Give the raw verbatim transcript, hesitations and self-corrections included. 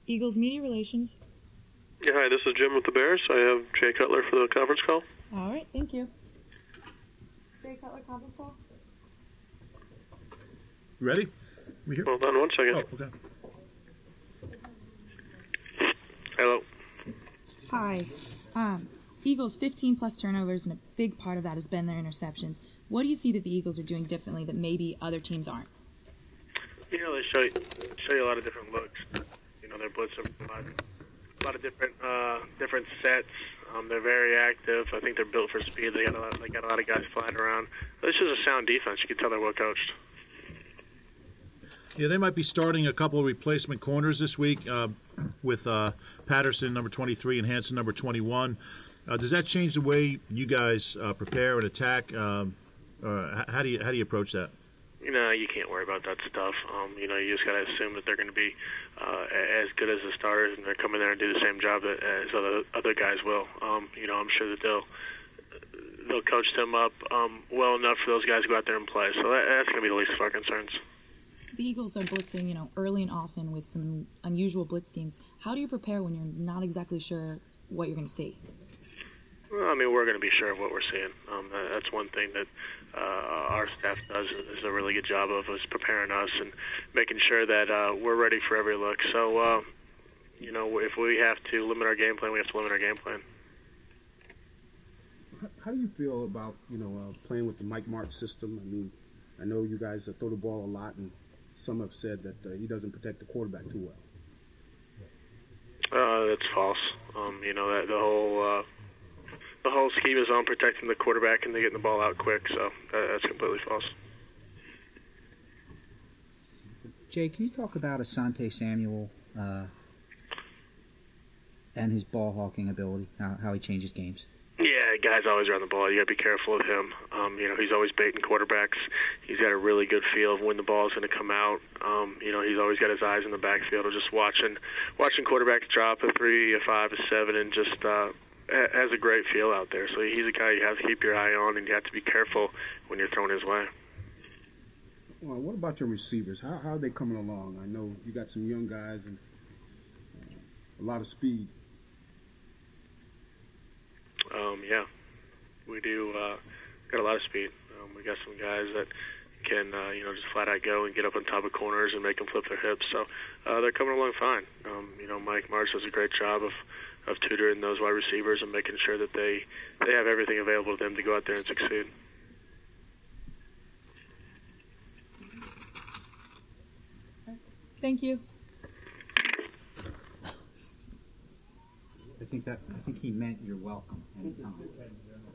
Eagles Media Relations. Yeah, hi, this is Jim with the Bears. I have Jay Cutler for the conference call. All right, thank you. Jay Cutler, conference call. You ready? We here? Hold on one second. Oh, okay. Hello. Hi. Um, Eagles fifteen plus turnovers, and a big part of that has been their interceptions. What do you see that the Eagles are doing differently that maybe other teams aren't? You know, they show you, show you a lot of different looks. You know, they're blitzing a lot, a lot of different uh, different sets. Um, they're very active. I think they're built for speed. They got a lot, they got a lot of guys flying around. This is a sound defense. You can tell they're well coached. Yeah, they might be starting a couple of replacement corners this week uh, with uh, Patterson, number twenty-three, and Hanson, number twenty-one. Uh, does that change the way you guys uh, prepare and attack? Um, uh, how do you how do you approach that? You know, you can't worry about that stuff. Um, you know, you just got to assume that they're going to be uh, as good as the starters, and they're coming there and do the same job that, as other other guys will. Um, you know, I'm sure that they'll they'll coach them up um, well enough for those guys to go out there and play. So that, that's going to be the least of our concerns. The Eagles are blitzing, you know, early and often with some unusual blitz schemes. How do you prepare when you're not exactly sure what you're going to see? Well, I mean, we're going to be sure of what we're seeing. Um, that's one thing that uh, our staff does is a really good job of, is preparing us and making sure that uh, we're ready for every look. So, uh, you know, if we have to limit our game plan, we have to limit our game plan. How do you feel about, you know, uh, playing with the Mike Martz system? I mean, I know you guys uh, throw the ball a lot, and some have said that uh, he doesn't protect the quarterback too well. Uh, that's false. Um, you know, that the whole uh, the whole scheme is on protecting the quarterback and they getting the ball out quick. So that, that's completely false. Jay, can you talk about Asante Samuel uh, and his ball hawking ability, how, how he changes games? Yeah, guys always around the ball. You got to be careful of him. Um, you know, he's always baiting quarterbacks. He's got a really good feel of when the ball is going to come out. Um, you know, he's always got his eyes in the backfield, or just watching, watching quarterbacks drop a three, a five, a seven, and just uh, has a great feel out there. So he's a guy you have to keep your eye on, and you have to be careful when you're throwing his way. Well, what about your receivers? How, how are they coming along? I know you got some young guys and uh, a lot of speed. Um, yeah, we do. Uh, got a lot of speed. Um, we got some guys that can, uh, you know, just flat out go and get up on top of corners and make them flip their hips. So uh, they're coming along fine. Um, you know, Mike Martz does a great job of, of tutoring those wide receivers and making sure that they they have everything available to them to go out there and succeed. Thank you. I think that I think he meant you're welcome anytime.